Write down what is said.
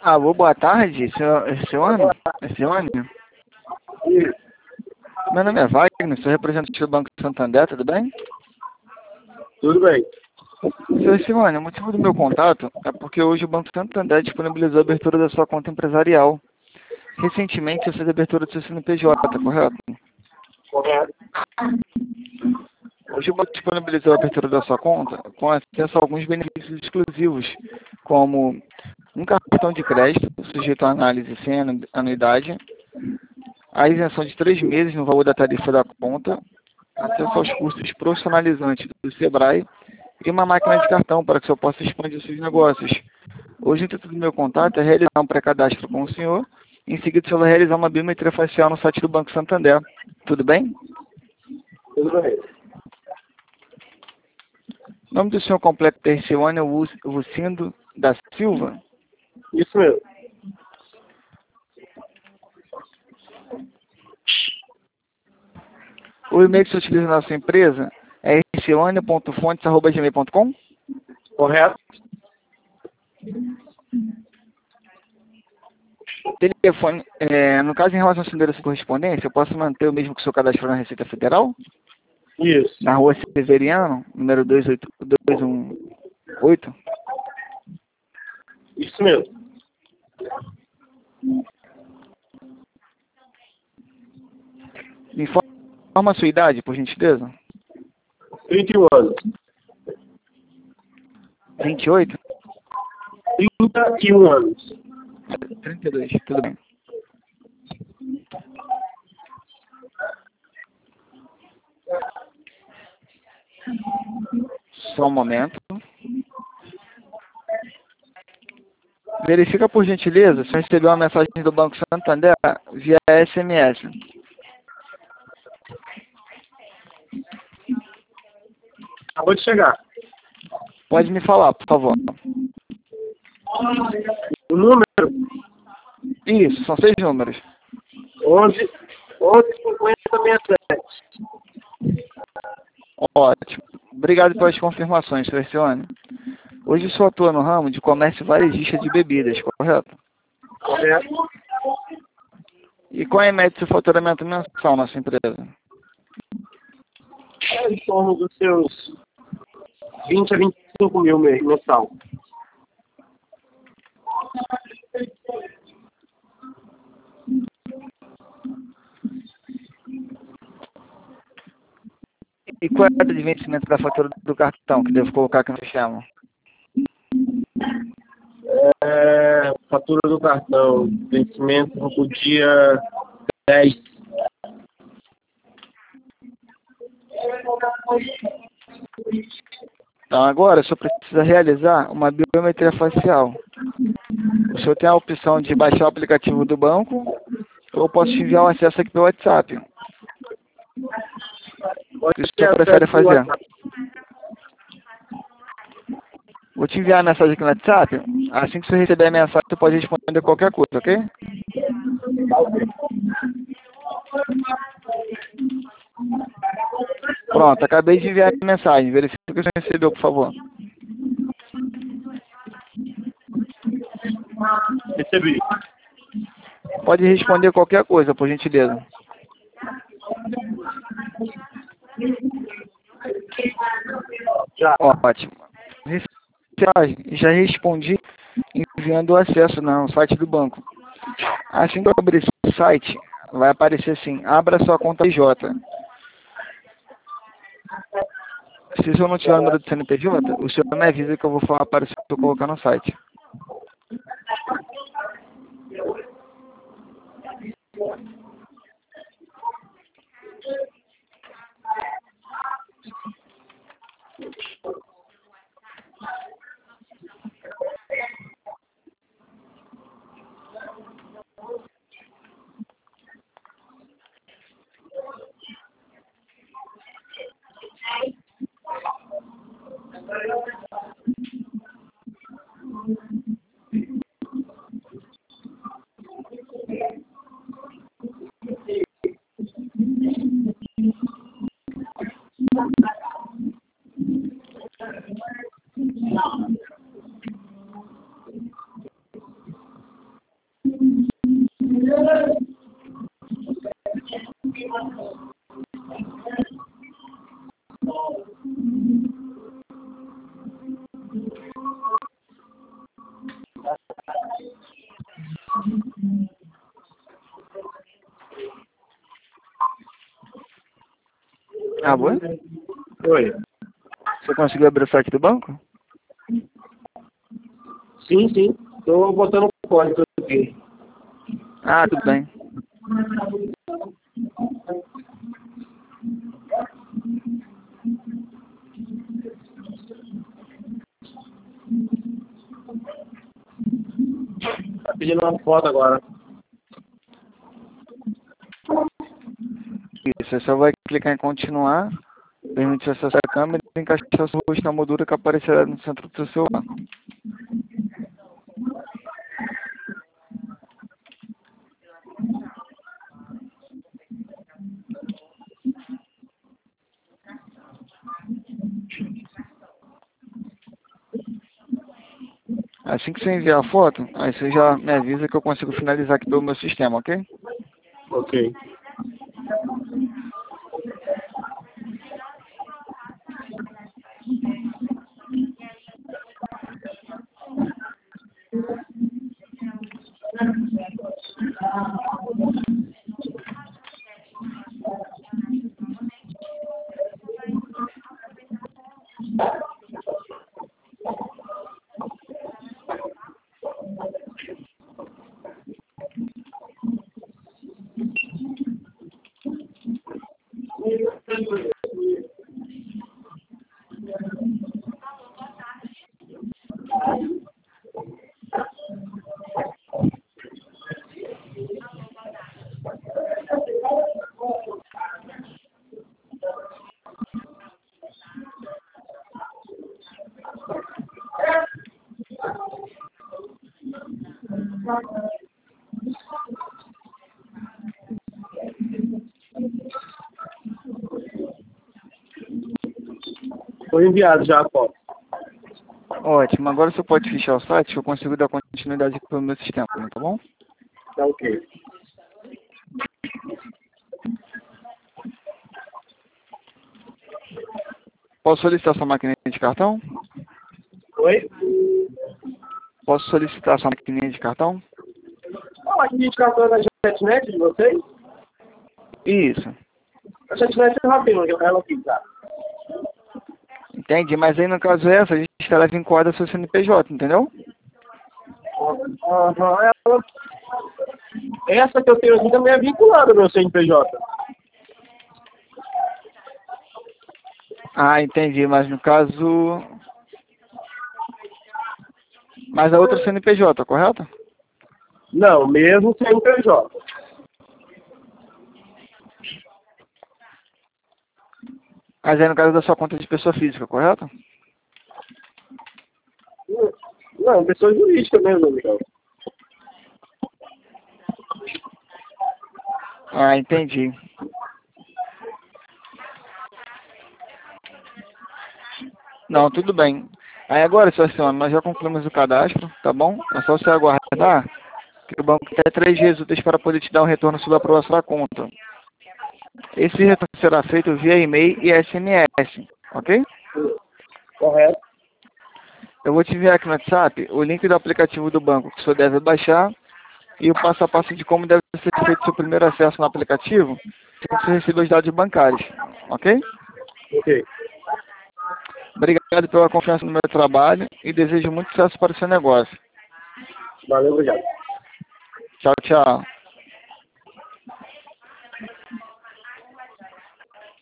Alô, boa tarde, Cione? Cione? Isso. Meu nome é Wagner, sou representante do Banco Santander, tudo bem? Tudo bem. Senhor Cione, o motivo do meu contato é porque hoje o Banco Santander disponibilizou a abertura da sua conta empresarial. Recentemente, você fez a abertura do seu CNPJ, correto? Correto. Hoje o banco disponibilizou a abertura da sua conta com acesso a alguns benefícios exclusivos, como um cartão de crédito sujeito à análise sem anuidade, a isenção de 3 meses no valor da tarifa da conta, acesso aos cursos profissionalizantes do Sebrae e uma máquina de cartão para que o senhor possa expandir seus negócios. Hoje, o intuito do meu contato é realizar um pré-cadastro com o senhor, em seguida o senhor vai realizar uma biometria facial no site do Banco Santander. Tudo bem? Tudo bem. O nome do senhor completo é Cione Lucindo da Silva. Isso mesmo. O e-mail que você utiliza na sua empresa é cione.fontes@gmail.com. Correto. Telefone, no caso, em relação ao endereço de correspondência, eu posso manter o mesmo que o seu cadastro na Receita Federal? Isso. Na rua Severiano, número 218. Isso mesmo. Me informa a sua idade, por gentileza. 31 anos. 28? 31 anos. 32, tudo bem. Só um momento. Verifica, por gentileza, se recebeu uma mensagem do Banco Santander via SMS. Acabou de chegar. Pode me falar, por favor. O número Isso, são 6 números. 11 5067. Ótimo. Obrigado pelas confirmações, Sr. Cione. Hoje o senhor atua no ramo de comércio varejista de bebidas, correto? Correto. E qual é a média do seu faturamento mensal na sua empresa? É em torno dos seus 20 a 25 mil mensal. E qual é a data de vencimento da fatura do cartão que devo colocar aqui no sistema? Fatura do cartão. Vencimento no dia 10. Então agora o senhor precisa realizar uma biometria facial. O senhor tem a opção de baixar o aplicativo do banco ou eu posso te enviar o acesso aqui pelo WhatsApp. O que o senhor prefere fazer? Vou te enviar a mensagem aqui no WhatsApp. Assim que você receber a mensagem, você pode responder qualquer coisa, ok? Pronto, acabei de enviar a mensagem. Verifique que você recebeu, por favor. Recebi. Pode responder qualquer coisa, por gentileza. Já. Ótimo. Já respondi enviando o acesso no site do banco. Assim que eu abrir o site, vai aparecer assim, abra sua conta J. Se o senhor não tiver o número do CNPJ, o senhor me avisa que eu vou falar para o senhor colocar no site. Alô? Oi. Você conseguiu abrir o site do banco? Sim, sim. Tô botando o código aqui. Ah, tudo bem. Tá pedindo uma foto agora. Isso, você só vai clicar em continuar, permitir acessar a câmera e encaixar seu rosto na moldura que aparecerá no centro do seu celular. Assim que você enviar a foto, aí você já me avisa que eu consigo finalizar aqui pelo meu sistema, ok? Ok. Foi enviado já a foto. Ótimo, agora você pode fechar o site que eu consigo dar continuidade aqui pelo meu sistema, tá bom? Tá ok. Posso solicitar sua maquininha de cartão? Oi? Posso solicitar sua maquininha de cartão? Ah, aqui de cartão da JetNet de vocês? Isso. A JetNet é rapidinho, eu quero aqui, tá? Entendi, mas aí no caso essa, a gente estará vinculada ao seu CNPJ, entendeu? Aham, essa que eu tenho aqui também é vinculada ao meu CNPJ. Ah, entendi, mas no caso... Mas a outra CNPJ, correto? Não, mesmo CNPJ. Mas aí no caso da sua conta de pessoa física, correto? Não, pessoa jurídica mesmo, Miguel. Ah, entendi. Não, tudo bem. Aí agora, senhora senhora, nós já concluímos o cadastro, tá bom? É só você aguardar que o banco tem 3 dias úteis para poder te dar um retorno sobre a aprovação da conta. Esse retorno será feito via e-mail e SMS, ok? Correto? Eu vou te enviar aqui no WhatsApp o link do aplicativo do banco que o senhor deve baixar e o passo a passo de como deve ser feito seu primeiro acesso no aplicativo se você receber os dados bancários, ok? Ok. Obrigado pela confiança no meu trabalho e desejo muito sucesso para o seu negócio. Valeu, obrigado. Tchau, tchau.